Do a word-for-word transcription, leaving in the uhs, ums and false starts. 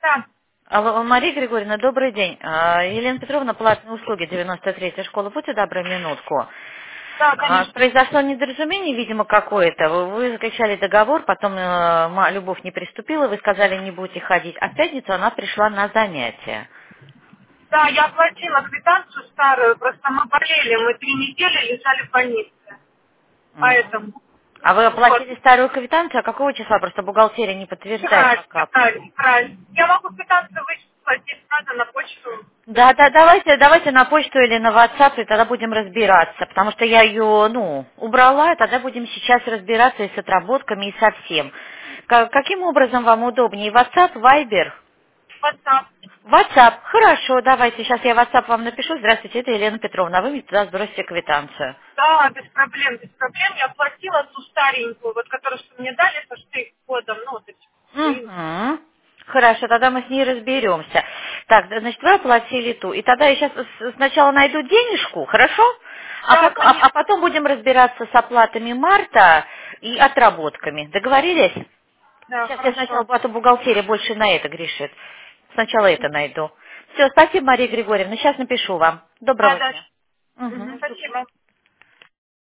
Да, Алло, Мария Григорьевна, добрый день. А, Елена Петровна, платные услуги, девяносто третья школа. Будьте добры, минутку. да, А, конечно. Произошло недоразумение, видимо, какое-то. Вы вы заключали договор, потом э, ма- Любовь не приступила, вы сказали, не будете ходить. А в пятницу она пришла на занятия. Да, я оплатила квитанцию старую, просто мы болели, мы три недели лежали в больнице. Мгм. Поэтому, А вы вот, оплатили старую квитанцию? А какого числа? Просто бухгалтерия не подтверждает февраль, пока. февраль, февраль. Я могу квитанцию выслать, если надо, на почту. Да, да, давайте, давайте на почту или на WhatsApp, и тогда будем разбираться, потому что я ее, ну, убрала, и тогда будем сейчас разбираться и с отработками, и со всем. Ка- Каким образом вам удобнее? WhatsApp, Viber? WhatsApp. WhatsApp, хорошо, давайте, сейчас я WhatsApp вам напишу. Здравствуйте, это Елена Петровна, а вы мне туда сбросите квитанцию. Да, без проблем, без проблем. Я оплатила ту старенькую, вот, которую что мне дали со штрих-кодом, ну, вот эти. Блин. Угу. Хорошо, тогда мы с ней разберемся. Так, да, значит, вы оплатили ту. И тогда я сейчас сначала найду денежку, хорошо? А, Да, пот- а- а конечно. потом будем разбираться с оплатами марта и отработками. Договорились? Да, Сейчас я сначала, хорошо. а то бухгалтерия больше на это грешит. Сначала это найду. Все, спасибо, Мария Григорьевна. Сейчас напишу вам. Да, Доброго да. дня. Мгм, Угу. спасибо.